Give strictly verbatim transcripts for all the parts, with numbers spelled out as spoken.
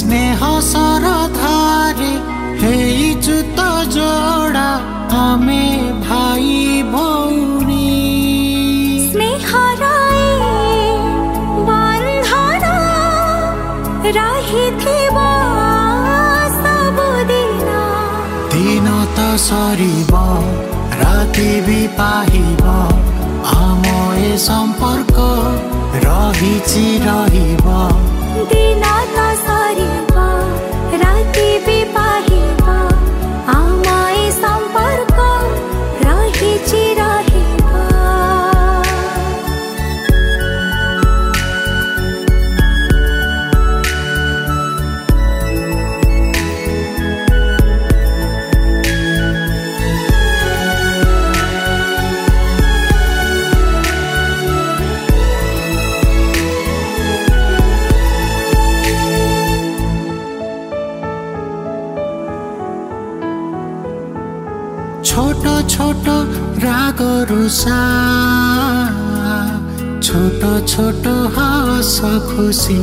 स्नेह सरधारे हेइचु तो जोड़ा आमे भाई भौणी स्नेहराए बंधन रहिथिबा सबुदिन दिन तो सरीब राति भी पाहिब आम ए संपर्क रहिछि रहिब दिन तो सरीब राति भी पाहिब आम ए संपर्क रहिछि रहिब छोट छोट राग रुषा छोट छोट हस खुशी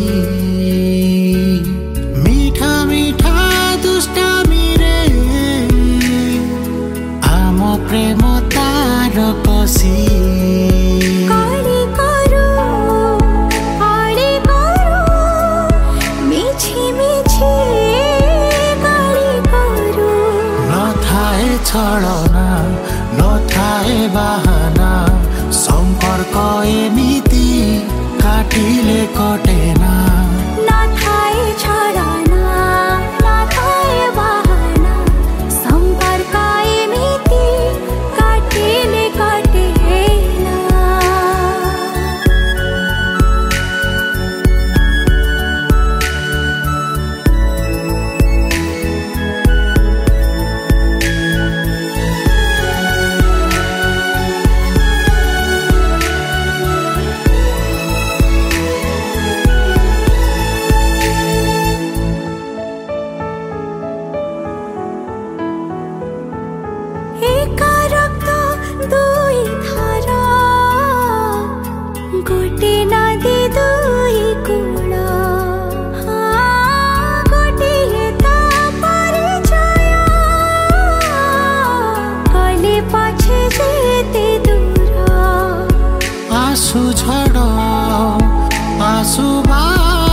मीठा मीठा दुष्टामी रे आम प्रेम तार कसी करी करू आड़ी करू मिछि मिछि करी करू न थाए छलना न थाए बाहाना संपर्क एमिति काटिले कटेना न थाए छलना न थाए बाहाना संपर्क एमिति काटिले कटेना एका रक्त दुई धारा गोटे नदी दुई कूल गोटे ता परिचय गले पछे जेते दूर आसु झड़ आसुबा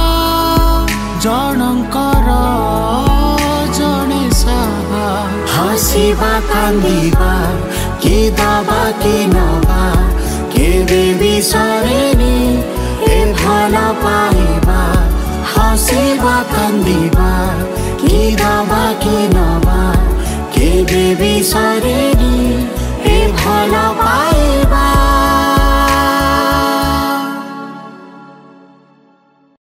जनकर जने साहा हसिबा कांदिबा कि दबा कि नबा केबे बिसरेनी ए भल पाइबा हसिबा कांदिबा